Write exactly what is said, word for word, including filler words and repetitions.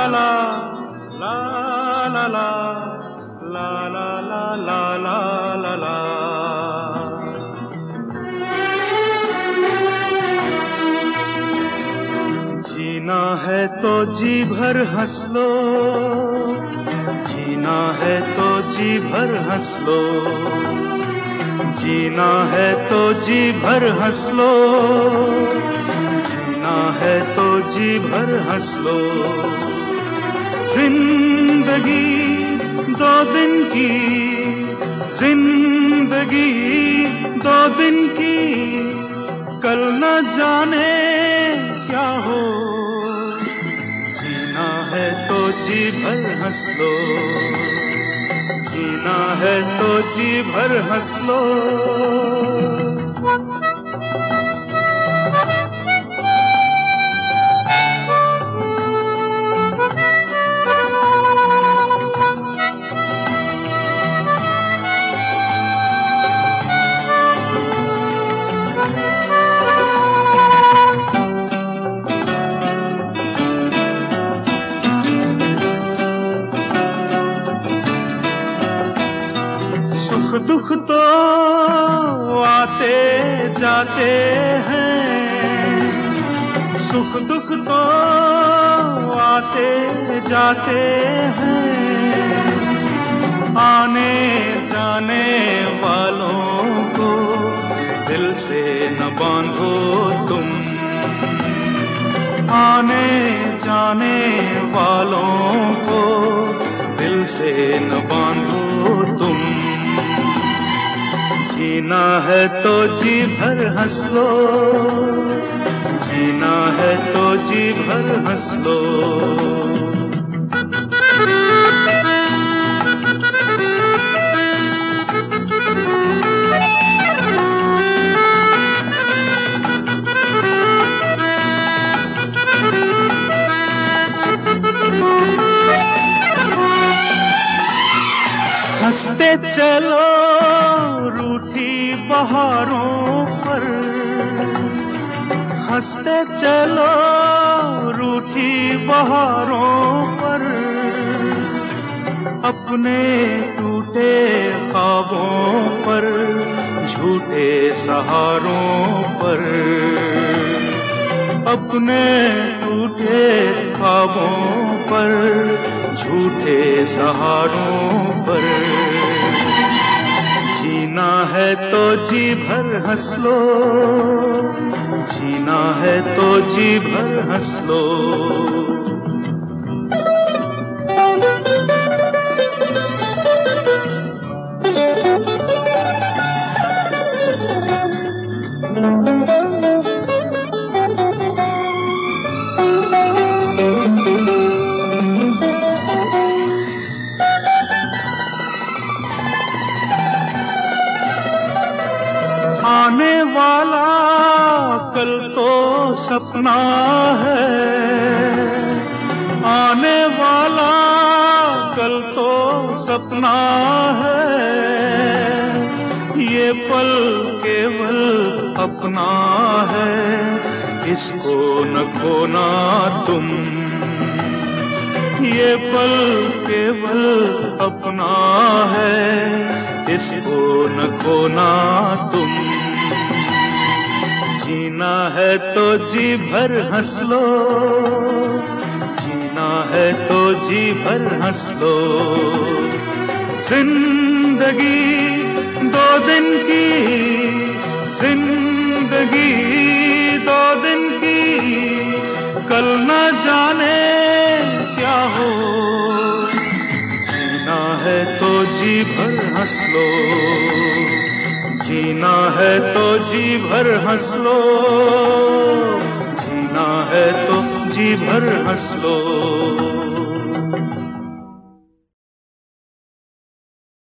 ला ला ला ला ला ला ला ला ला ला। जीना है तो जी भर हंस लो, जीना है तो जी भर हंस लो, जीना है तो जी भर हंस लो, जीना है तो जी भर हंस लो। जिंदगी दो दिन की, जिंदगी दो दिन की, कल न जाने क्या हो। जीना है तो जी भर हंस लो, जीना है तो जी भर हंस लो। सुख दुख तो आते जाते हैं, सुख दुख तो आते जाते हैं, आने जाने वालों को दिल से न बांधो तुम, आने जाने वालों को दिल से न बांधो तुम। जीना है तो जी भर हंस लो, जीना है तो जी भर हंस लो। हंसते चलो रूठी बहारों पर, हंसते चलो रूठी बहारों पर, अपने टूटे ख्वाबों पर, झूठे सहारों पर, अपने टूटे ख्वाबों पर, झूठे सहारों पर। जीना है तो जी भर हंस लो, जीना है तो जी भर हंस लो। आने वाला कल तो सपना है, आने वाला कल तो सपना है, ये पल केवल अपना है, इसको न खोना तुम, ये पल केवल अपना है, इसको न खोना तुम। जीना है तो जी भर हंस लो, जीना है तो जी भर हंस लो। जिंदगी दो दिन की, जिंदगी दो दिन की, कल न जाने क्या हो। जीना है तो जी भर हंस लो, जीना है तो जी भर हंस लो, जीना है तो जी भर हंस लो।